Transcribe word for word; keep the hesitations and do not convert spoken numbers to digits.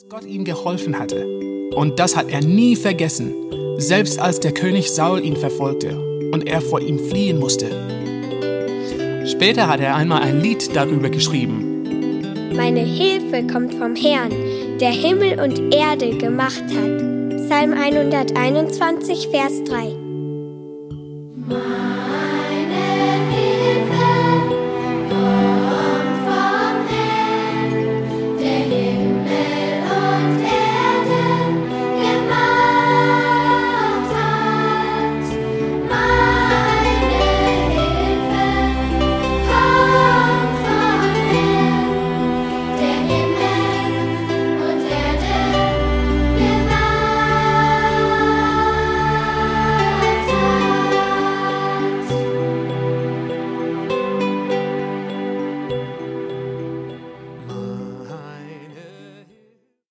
Gott ihm geholfen hatte. Und das hat er nie vergessen, selbst als der König Saul ihn verfolgte und er vor ihm fliehen musste. Später hat er einmal ein Lied darüber geschrieben. Meine Hilfe kommt vom Herrn, der Himmel und Erde gemacht hat. Psalm hunderteinundzwanzig, Vers drei.